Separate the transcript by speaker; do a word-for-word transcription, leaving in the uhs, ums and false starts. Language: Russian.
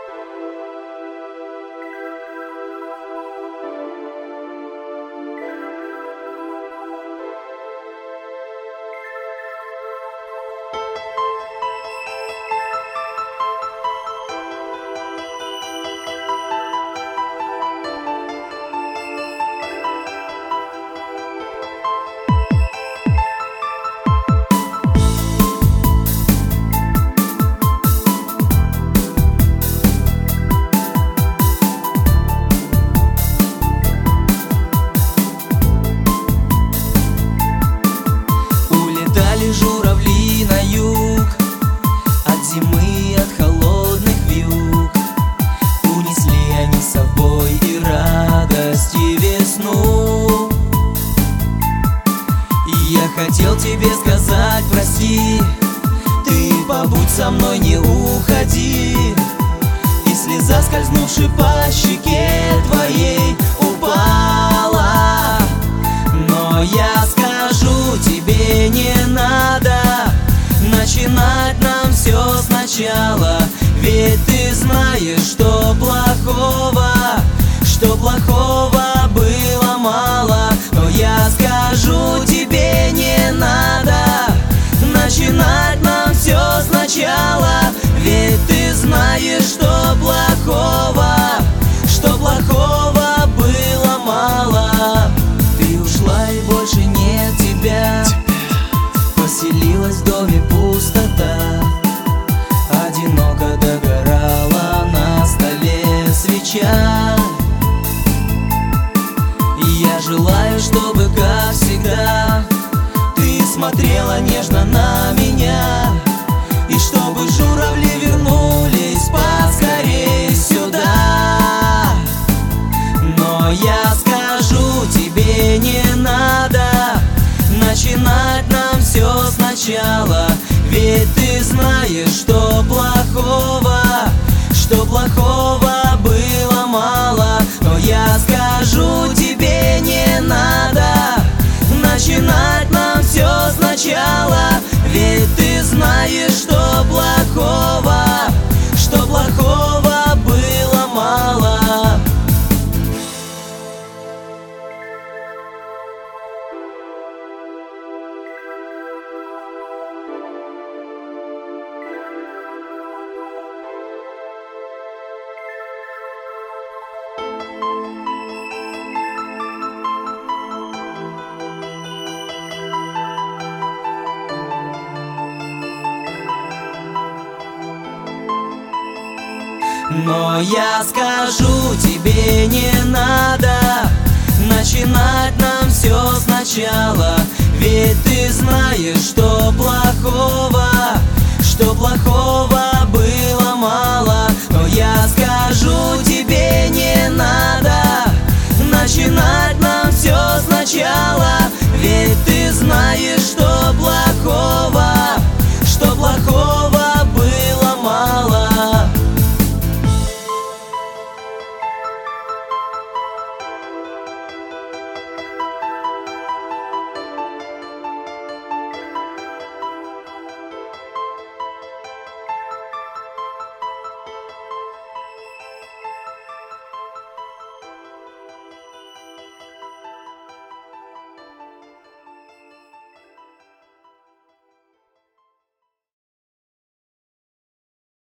Speaker 1: Журавли на юг, от зимы, от холодных вьюг. Унесли они с собой и радость, и весну. И я хотел тебе сказать прости, ты побудь со мной, не уходи. И слеза, скользнувши по щеке твоей, упала. Но я скажу тебе, не надо начинать нам все сначала. Ведь ты знаешь, что плохого, что плохого было мало. Но я скажу тебе, не надо начинать нам все сначала. Ведь ты знаешь, что плохого, что плохого было мало. Ты ушла и больше нет тебя, поселилась в доме пустота. Одиноко догорала на столе свеча. И я желаю, чтобы, как всегда, ты смотрела нежно на меня. И чтобы журавли вернулись поскорей сюда. Но я скажу тебе, не надо начинать нам все сначала. Ведь ты знаешь, что плохого, что плохого было мало. Но я скажу тебе, не надо начинать нам все сначала. Ведь ты знаешь, что плохого, что плохого было мало. Но я скажу тебе, не надо начинать нам все сначала. Ведь ты знаешь, что плохого, что плохого было мало. Но я скажу тебе, не надо начинать нам все сначала. Ведь ты знаешь, что